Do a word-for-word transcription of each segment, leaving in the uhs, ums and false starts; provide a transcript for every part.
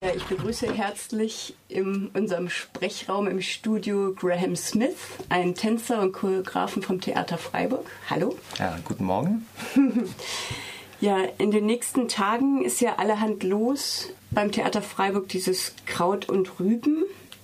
Ja, ich begrüße herzlich in unserem Sprechraum im Studio Graham Smith, einen Tänzer und Choreografen vom Theater Freiburg. Hallo. Ja, guten Morgen. Ja, in den nächsten Tagen ist ja allerhand los beim Theater Freiburg, dieses Kraut und Rüben.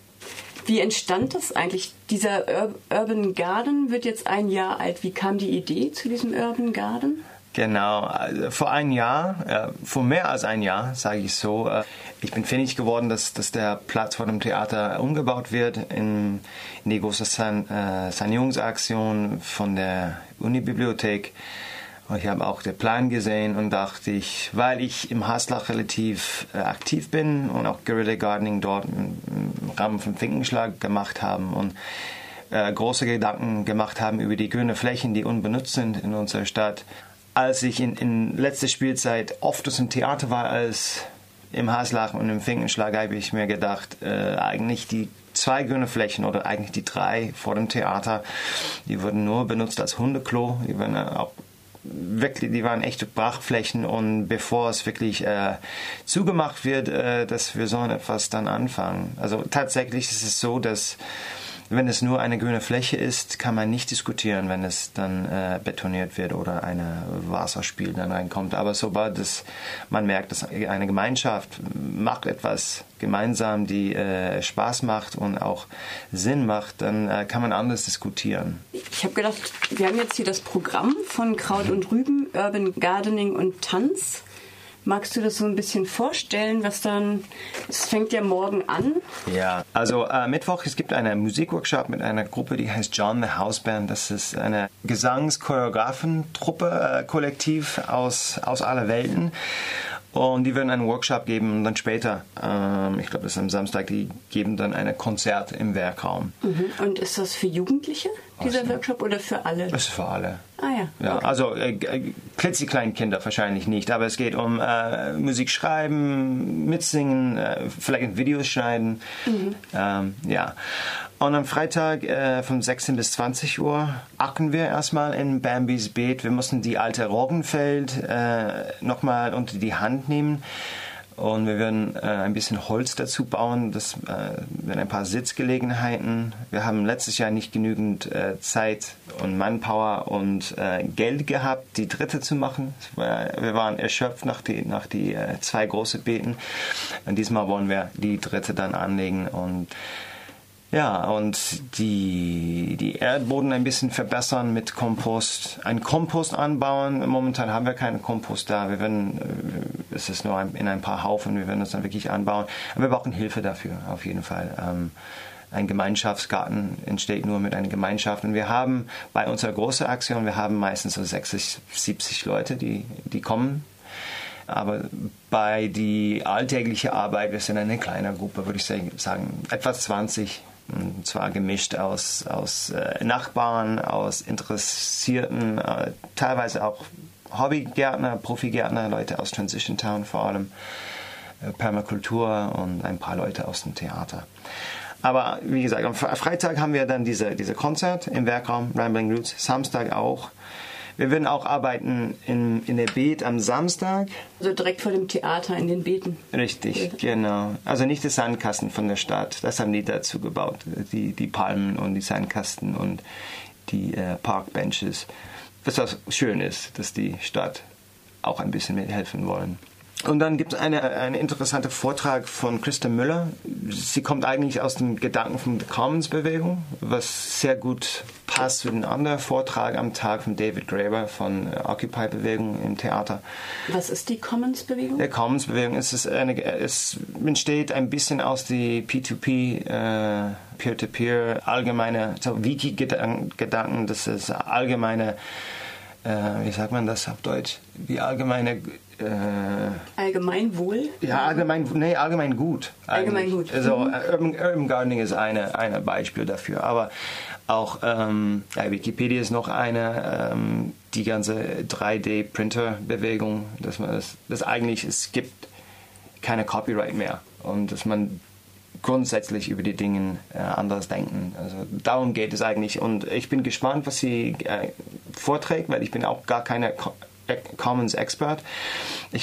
Wie entstand das eigentlich? Dieser Ur- Urban Garden wird jetzt ein Jahr alt. Wie kam die Idee zu diesem Urban Garden? Genau, also vor ein Jahr, äh, vor mehr als ein Jahr, sage ich so, äh, ich bin findig geworden, dass, dass der Platz vor dem Theater umgebaut wird in, in die große San, äh, Sanierungsaktion von der Unibibliothek. Und ich habe auch den Plan gesehen und dachte ich, weil ich im Haslach relativ äh, aktiv bin und auch Guerilla Gardening dort im, im Rahmen vom Finkenschlag gemacht haben und äh, große Gedanken gemacht haben über die grünen Flächen, die unbenutzt sind in unserer Stadt. Als ich in, in letzter Spielzeit oft im Theater war als im Haslach und im Finkenschlag, habe ich mir gedacht, äh, eigentlich die zwei grüne Flächen oder eigentlich die drei vor dem Theater, die wurden nur benutzt als Hundeklo, die waren auch wirklich, die waren echte Brachflächen und bevor es wirklich äh, zugemacht wird, äh, dass wir sollen etwas dann anfangen. Also tatsächlich ist es so, dass wenn es nur eine grüne Fläche ist, kann man nicht diskutieren, wenn es dann äh, betoniert wird oder eine Wasserspiel dann reinkommt. Aber sobald es, man merkt, dass eine Gemeinschaft macht etwas gemeinsam, die äh, Spaß macht und auch Sinn macht, dann äh, kann man anders diskutieren. Ich habe gedacht, wir haben jetzt hier das Programm von Kraut und Rüben, Urban Gardening und Tanz. Magst du das so ein bisschen vorstellen, was dann, es fängt ja morgen an? Ja, also äh, Mittwoch, es gibt einen Musikworkshop mit einer Gruppe, die heißt John the House Band. Das ist eine Gesangs-Choreographen-Truppe, äh, Kollektiv aus, aus aller Welten. Und die werden einen Workshop geben und dann später, ähm, ich glaube, das ist am Samstag, die geben dann ein Konzert im Werkraum. Mhm. Und ist das für Jugendliche, dieser Ach, Workshop, oder für alle? Das ist für alle. Ah ja. Ja, okay. Also äh, klitzekleine Kinder wahrscheinlich nicht, aber es geht um äh, Musik schreiben, mitsingen, äh, vielleicht Videos schneiden. Mhm. Ähm, ja. Und am Freitag äh, von sechzehn bis zwanzig Uhr acken wir erstmal in Bambis Beet. Wir mussten die alte Roggenfeld äh, nochmal unter die Hand nehmen. Und wir werden äh, ein bisschen Holz dazu bauen, das äh, werden ein paar Sitzgelegenheiten. Wir haben letztes Jahr nicht genügend äh, Zeit und Manpower und äh, Geld gehabt, die dritte zu machen. Wir waren erschöpft nach die, nach die äh, zwei großen Beeten. Und diesmal wollen wir die dritte dann anlegen und ja, und die, die Erdboden ein bisschen verbessern mit Kompost, einen Kompost anbauen. Momentan haben wir keinen Kompost da. Wir werden, es ist nur in ein paar Haufen, wir werden das dann wirklich anbauen. Aber wir brauchen Hilfe dafür, auf jeden Fall. Ähm, ein Gemeinschaftsgarten entsteht nur mit einer Gemeinschaft. Und wir haben bei unserer großen Aktion, wir haben meistens so sechzig, siebzig Leute, die, die kommen. Aber bei die alltägliche Arbeit, wir sind eine kleine Gruppe, würde ich sagen, etwa zwanzig. Und zwar gemischt aus, aus äh, Nachbarn, aus Interessierten, äh, teilweise auch Hobbygärtner, Profigärtner, Leute aus Transition Town vor allem, äh, Permakultur und ein paar Leute aus dem Theater. Aber wie gesagt, am Freitag haben wir dann diese, diese Konzert im Werkraum, Rambling Roots, Samstag auch. Wir werden auch arbeiten in, in der Beet am Samstag. Also direkt vor dem Theater in den Beeten. Richtig, genau. Also nicht das Sandkasten von der Stadt, das haben die dazu gebaut. Die, die Palmen und die Sandkasten und die äh, Parkbenches. Was auch schön ist, dass die Stadt auch ein bisschen mithelfen wollen. Und dann gibt es einen eine interessanten Vortrag von Christa Müller. Sie kommt eigentlich aus dem Gedanken von der Commons-Bewegung, was sehr gut passt zu dem anderen Vortrag am Tag von David Graeber von Occupy-Bewegung im Theater. Was ist die Commons-Bewegung? Die Commons-Bewegung ist es, eine, es entsteht ein bisschen aus die P zwei P, äh, Peer-to-Peer, allgemeine so Wiki-Gedanken, das ist allgemeine, äh, wie sagt man das auf Deutsch, wie allgemeine Äh, Allgemeinwohl? Ja, allgemein, nee, allgemein gut. Allgemein gut. Also mhm. Urban, Urban Gardening ist eine, eine Beispiel dafür. Aber auch ähm, ja, Wikipedia ist noch eine, ähm, die ganze drei D-Printer-Bewegung, dass man das, das eigentlich, es gibt keine Copyright mehr und dass man grundsätzlich über die Dinge äh, anders denken. Also darum geht es eigentlich und ich bin gespannt, was sie äh, vorträgt, weil ich bin auch gar keine Co- Commons Expert. Ich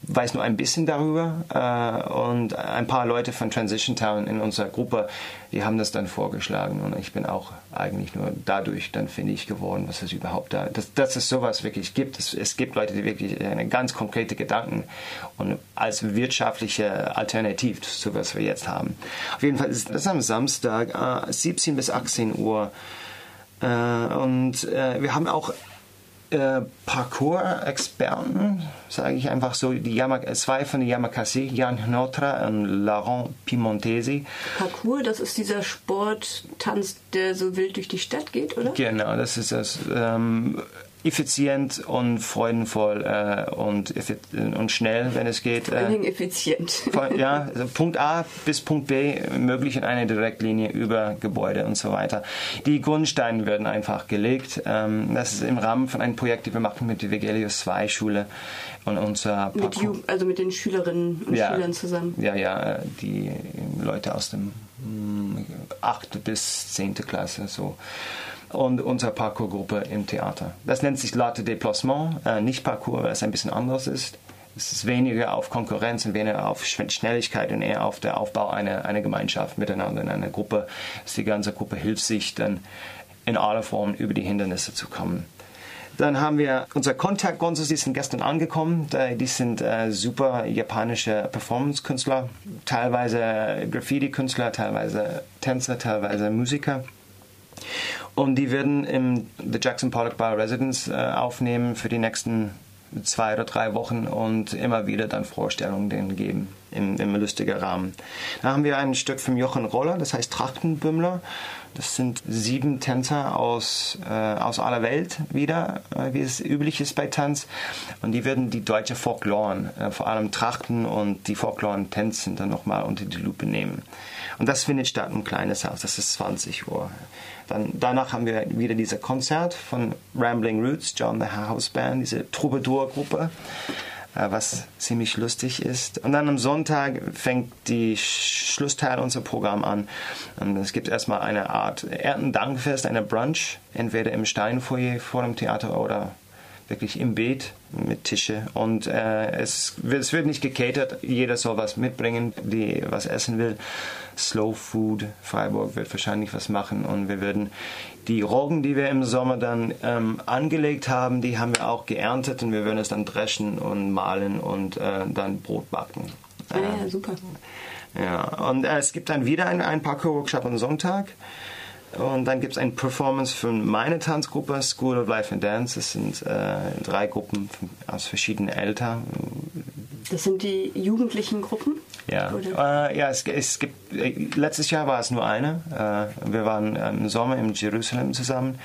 weiß nur ein bisschen darüber äh, und ein paar Leute von Transition Town in unserer Gruppe, die haben das dann vorgeschlagen und ich bin auch eigentlich nur dadurch dann findig geworden, was es überhaupt da, dass, dass es sowas wirklich gibt. Es, es gibt Leute, die wirklich eine ganz konkrete Gedanken und als wirtschaftliche Alternative zu was wir jetzt haben. Auf jeden Fall ist das am Samstag äh, siebzehn bis achtzehn Uhr äh, und äh, wir haben auch Äh, Parcours-Experten, sage ich einfach so, die Yama, zwei von den Yamakasi, Jan Hnotra und Laurent Piemontesi. Parcours, das ist dieser Sporttanz, der so wild durch die Stadt geht, oder? Genau, das ist das. Ähm, effizient und freudenvoll äh, und, und schnell, wenn es geht. Vor allen Dingen effizient. Von, ja, also Punkt A bis Punkt B möglich in einer Direktlinie über Gebäude und so weiter. Die Grundsteine werden einfach gelegt. Ähm, das ist im Rahmen von einem Projekt, das wir machen mit der Vigelius zwei Schule und unser mit Ju- also mit den Schülerinnen und ja, Schülern zusammen. Ja, ja, die Leute aus dem achte bis zehnte Klasse so. Und unsere Parkour-Gruppe im Theater. Das nennt sich L'Art de Déplacement, äh, nicht Parkour, weil es ein bisschen anders ist. Es ist weniger auf Konkurrenz und weniger auf Schnelligkeit und eher auf der Aufbau einer, einer Gemeinschaft miteinander in einer Gruppe. Dass die ganze Gruppe hilft sich dann in aller Form über die Hindernisse zu kommen. Dann haben wir unsere Contact Gonzos, die sind gestern angekommen. Die sind äh, super japanische Performance-Künstler, teilweise Graffiti-Künstler, teilweise Tänzer, teilweise Musiker. Und die werden im The Jackson Pollock Bar Residence äh, aufnehmen für die nächsten zwei oder drei Wochen und immer wieder dann Vorstellungen denen geben im, im lustigen Rahmen. Da haben wir ein Stück vom Jochen Roller, das heißt Trachtenbümmler. Das sind sieben Tänzer aus, äh, aus aller Welt wieder, äh, wie es üblich ist bei Tanz. Und die werden die deutsche Folklore, äh, vor allem Trachten und die Folklore-Tänze dann nochmal unter die Lupe nehmen. Und das findet statt im kleines Haus, das ist zwanzig Uhr. Dann, danach haben wir wieder dieses Konzert von Rambling Roots, John the House Band, diese Troubadour-Gruppe, äh, was ziemlich lustig ist. Und dann am Sonntag fängt die Schlussteil unser Programm an. Und es gibt erstmal eine Art Erntendankfest, eine Brunch, entweder im Steinfoyer vor dem Theater oder wirklich im Beet mit Tische. Und äh, es, es wird nicht gecatert, jeder soll was mitbringen, die was essen will. Slow Food, Freiburg wird wahrscheinlich was machen und wir werden die Roggen, die wir im Sommer dann ähm, angelegt haben, die haben wir auch geerntet und wir werden es dann dreschen und mahlen und äh, dann Brot backen. Ah, ja, super. Ja, und äh, es gibt dann wieder ein, ein Parkour-Workshop am Sonntag. Und dann gibt es eine Performance von meiner Tanzgruppe, School of Life and Dance. Das sind äh, drei Gruppen aus verschiedenen Alter. Das sind die jugendlichen Gruppen? Ja, äh, ja es, es gibt, äh, letztes Jahr war es nur eine. Äh, wir waren im Sommer in Jerusalem zusammen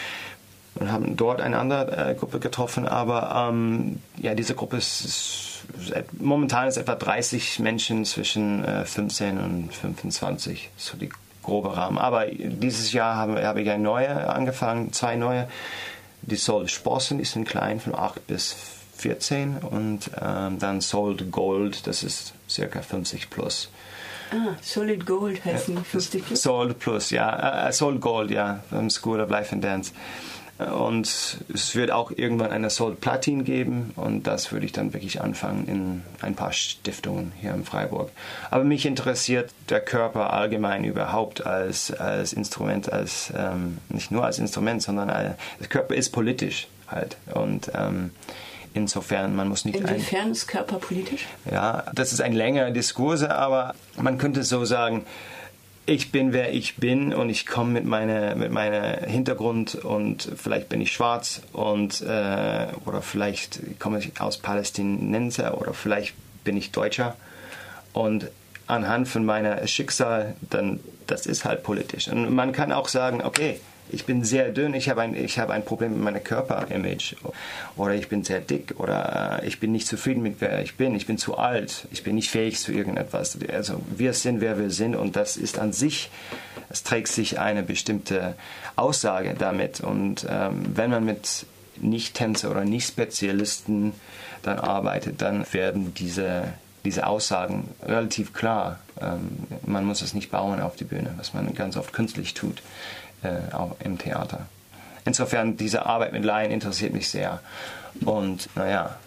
und haben dort eine andere äh, Gruppe getroffen. Aber ähm, ja, diese Gruppe ist, ist momentan ist etwa dreißig Menschen zwischen äh, fünfzehn und fünfundzwanzig. So die grobe Rahmen. Aber dieses Jahr habe, habe ich eine neue angefangen, zwei neue. Die Soul Sprossen, die sind klein, von acht bis vierzehn. Und ähm, dann Soul Gold, das ist circa fünfzig plus. Ah, Solid Gold heißen die fünfzig plus? Soul Plus, ja. Äh, Soul Gold, ja, vom School of Life and Dance. Und es wird auch irgendwann eine Soul Platin geben und das würde ich dann wirklich anfangen in ein paar Stiftungen hier in Freiburg. Aber mich interessiert der Körper allgemein überhaupt als, als Instrument, als ähm, nicht nur als Instrument, sondern als, der Körper ist politisch halt und ähm, insofern, man muss nicht... Inwiefern ein, ist Körper politisch? Ja, das ist ein längerer Diskurs, aber man könnte so sagen, ich bin, wer ich bin und ich komme mit meinem mit meiner Hintergrund und vielleicht bin ich schwarz und äh, oder vielleicht komme ich aus Palästinenser oder vielleicht bin ich Deutscher und anhand von meiner Schicksal, dann das ist halt politisch. Und man kann auch sagen, okay, ich bin sehr dünn, ich habe ein, ich habe ein Problem mit meinem Körperimage oder ich bin sehr dick oder ich bin nicht zufrieden mit wer ich bin, ich bin zu alt, ich bin nicht fähig zu irgendetwas. Also wir sind, wer wir sind und das ist an sich, es trägt sich eine bestimmte Aussage damit und ähm, wenn man mit Nicht-Tänzer oder Nicht-Spezialisten dann arbeitet, dann werden diese, diese Aussagen relativ klar. Ähm, man muss es nicht bauen auf die Bühne, was man ganz oft künstlich tut. Äh, auch im Theater. Insofern, diese Arbeit mit Laien interessiert mich sehr. Und naja,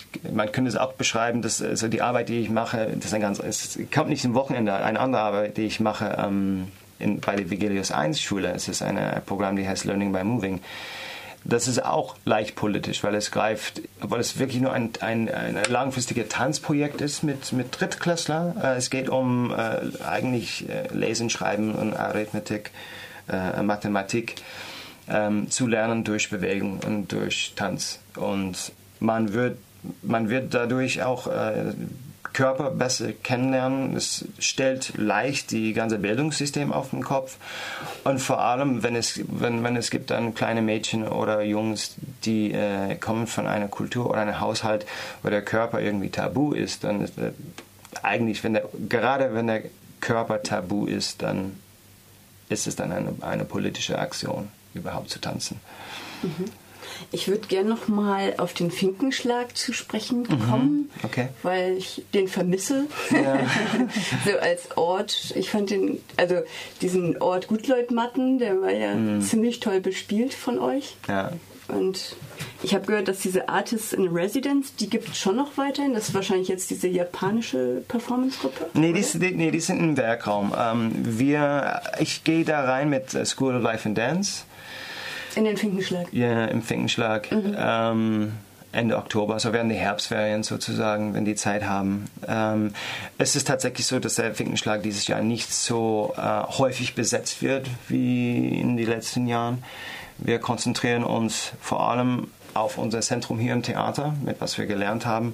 man könnte es auch beschreiben, dass also die Arbeit, die ich mache, das ist ein ganz, es kommt nicht am Wochenende, eine andere Arbeit, die ich mache ähm, in, bei der Vigelius eins Schule. Es ist eine, ein Programm, die heißt Learning by Moving. Das ist auch leicht politisch, weil es greift, weil es wirklich nur ein, ein, ein langfristiges Tanzprojekt ist mit, mit Drittklässler. Äh, es geht um äh, eigentlich äh, Lesen, Schreiben und Arithmetik, äh, Mathematik ähm, zu lernen durch Bewegung und durch Tanz. Und man wird, man wird dadurch auch äh, Körper besser kennenlernen. Es stellt leicht die ganze Bildungssystem auf den Kopf. Und vor allem, wenn es, wenn, wenn es gibt dann kleine Mädchen oder Jungs, die äh, kommen von einer Kultur oder einem Haushalt, wo der Körper irgendwie tabu ist, dann ist äh, eigentlich, wenn der, gerade wenn der Körper tabu ist, dann ist es dann eine, eine politische Aktion, überhaupt zu tanzen. Mhm. Ich würde gerne noch mal auf den Finkenschlag zu sprechen kommen, mhm, okay. weil ich den vermisse. Ja. So als Ort. Ich fand den, also diesen Ort Gutleutmatten, der war ja mhm. ziemlich toll bespielt von euch. Ja. Und ich habe gehört, dass diese Artists in Residence, die gibt es schon noch weiterhin. Das ist wahrscheinlich jetzt diese japanische Performance-Gruppe? Nee, die, die, nee, die sind im Werkraum. Ähm, wir, ich gehe da rein mit School of Life and Dance. In den Finkenschlag? Ja, im Finkenschlag. Mhm. Ähm, Ende Oktober, also während der Herbstferien sozusagen, wenn die Zeit haben. Ähm, es ist tatsächlich so, dass der Finkenschlag dieses Jahr nicht so äh, häufig besetzt wird wie in den letzten Jahren. Wir konzentrieren uns vor allem auf unser Zentrum hier im Theater, mit was wir gelernt haben.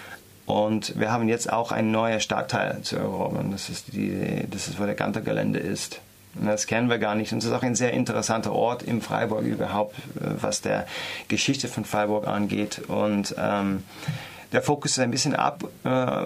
Und wir haben jetzt auch ein neuer Stadtteil zu erobern. Das ist, die, das ist wo der Ganter-Gelände ist. Und das kennen wir gar nicht. Und es ist auch ein sehr interessanter Ort im Freiburg überhaupt, was der Geschichte von Freiburg angeht. Und ähm, der Fokus ist ein bisschen ab, äh, äh,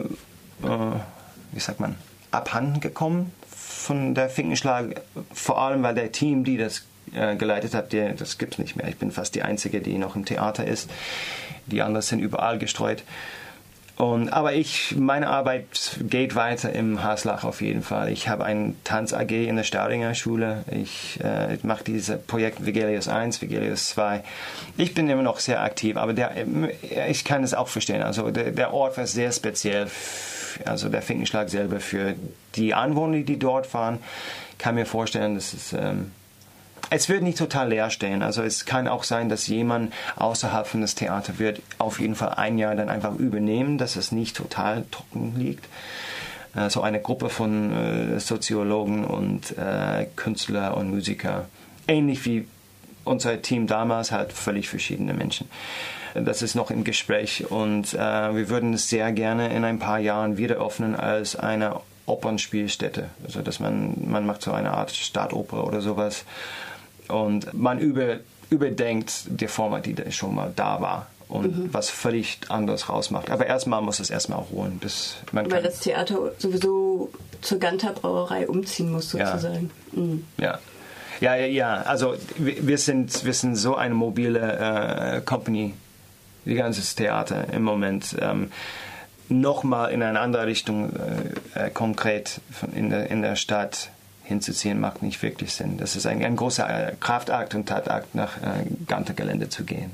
wie sagt man, abhanden gekommen von der Finkenschlag. Vor allem, weil der Team, die das äh, geleitet hat, der, das gibt es nicht mehr. Ich bin fast die Einzige, die noch im Theater ist. Die anderen sind überall gestreut. Und, aber ich, meine Arbeit geht weiter im Haslach auf jeden Fall. Ich habe ein Tanz-A G in der Staudinger Schule. Ich, äh, ich mache dieses Projekt Vigelius eins, Vigelius zwei. Ich bin immer noch sehr aktiv, aber der, ich kann es auch verstehen. Also der, der Ort war sehr speziell, also der Finkenschlag selber für die Anwohner, die dort waren. Ich kann mir vorstellen, dass es... Ähm, Es wird nicht total leer stehen. Also es kann auch sein, dass jemand außerhalb von das Theater wird auf jeden Fall ein Jahr dann einfach übernehmen, dass es nicht total trocken liegt. Äh, so eine Gruppe von äh, Soziologen und äh, Künstler und Musiker. Ähnlich wie unser Team damals, halt völlig verschiedene Menschen. Das ist noch im Gespräch und äh, wir würden es sehr gerne in ein paar Jahren wieder öffnen als eine Opernspielstätte. Also dass man, man macht so eine Art Stadtoper oder sowas. Und man über, überdenkt die Form, die schon mal da war und mhm. was völlig anderes rausmacht. Aber erstmal muss es erstmal ruhen, bis man Weil kann. das Theater sowieso zur Ganter Brauerei umziehen muss, sozusagen. Ja, mhm. ja. ja, ja, ja. Also wir sind, wir sind so eine mobile äh, Company, die ganze Theater im Moment. Ähm, nochmal in eine andere Richtung äh, konkret von in, der, in der Stadt hinzuziehen, macht nicht wirklich Sinn. Das ist ein, ein großer Kraftakt und Tatakt, nach äh, Ganter-Gelände zu gehen.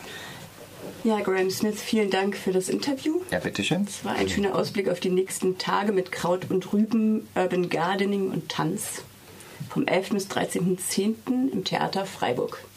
Ja, Graham Smith, vielen Dank für das Interview. Ja, bitteschön. Es war ein schöner Ausblick auf die nächsten Tage mit Kraut und Rüben, Urban Gardening und Tanz vom elften bis dreizehnten zehnten im Theater Freiburg.